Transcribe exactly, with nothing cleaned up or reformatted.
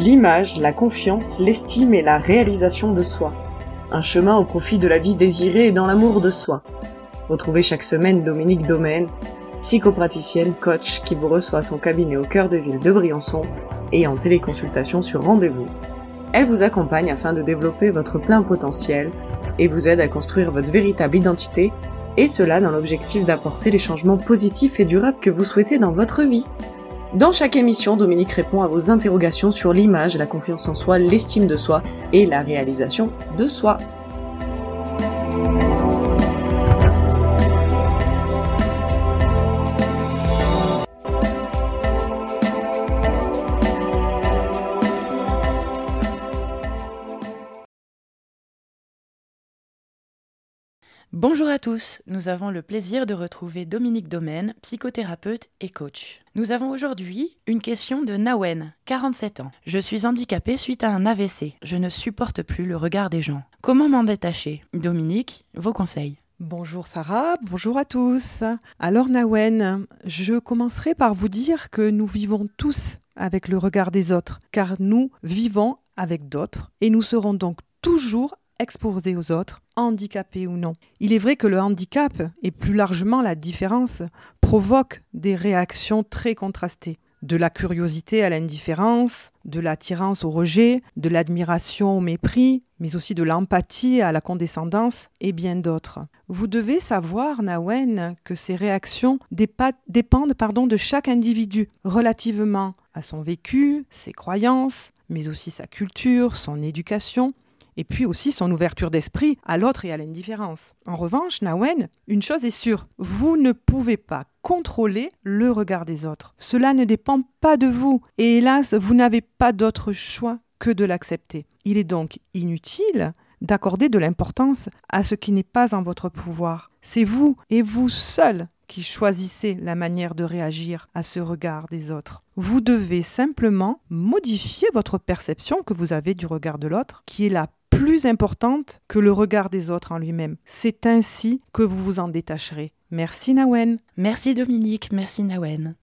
L'image, la confiance, l'estime et la réalisation de soi. Un chemin au profit de la vie désirée et dans l'amour de soi. Retrouvez chaque semaine Dominique Domaine, psychopraticienne, coach qui vous reçoit à son cabinet au cœur de ville de Briançon et en téléconsultation sur rendez-vous. Elle vous accompagne afin de développer votre plein potentiel et vous aide à construire votre véritable identité, et cela dans l'objectif d'apporter les changements positifs et durables que vous souhaitez dans votre vie. Dans chaque émission, Dominique répond à vos interrogations sur l'image, la confiance en soi, l'estime de soi et la réalisation de soi. Bonjour à tous, nous avons le plaisir de retrouver Dominique Domaine, psychothérapeute et coach. Nous avons aujourd'hui une question de Nawen, quarante-sept ans. Je suis handicapée suite à un A V C. Je ne supporte plus le regard des gens. Comment m'en détacher ? Dominique, vos conseils. Bonjour Sarah, bonjour à tous. Alors Nawen, je commencerai par vous dire que nous vivons tous avec le regard des autres, car nous vivons avec d'autres et nous serons donc toujours exposés aux autres, handicapés ou non. Il est vrai que le handicap, et plus largement la différence, provoque des réactions très contrastées. De la curiosité à l'indifférence, de l'attirance au rejet, de l'admiration au mépris, mais aussi de l'empathie à la condescendance et bien d'autres. Vous devez savoir, Nawen, que ces réactions dépa- dépendent pardon, de chaque individu, relativement à son vécu, ses croyances, mais aussi sa culture, son éducation, et puis aussi son ouverture d'esprit à l'autre et à l'indifférence. En revanche, Nawen, une chose est sûre, vous ne pouvez pas contrôler le regard des autres. Cela ne dépend pas de vous, et hélas, vous n'avez pas d'autre choix que de l'accepter. Il est donc inutile d'accorder de l'importance à ce qui n'est pas en votre pouvoir. C'est vous, et vous seul, qui choisissez la manière de réagir à ce regard des autres. Vous devez simplement modifier votre perception que vous avez du regard de l'autre, qui est la plus importante que le regard des autres en lui-même. C'est ainsi que vous vous en détacherez. Merci Nawen. Merci Dominique, merci Nawen.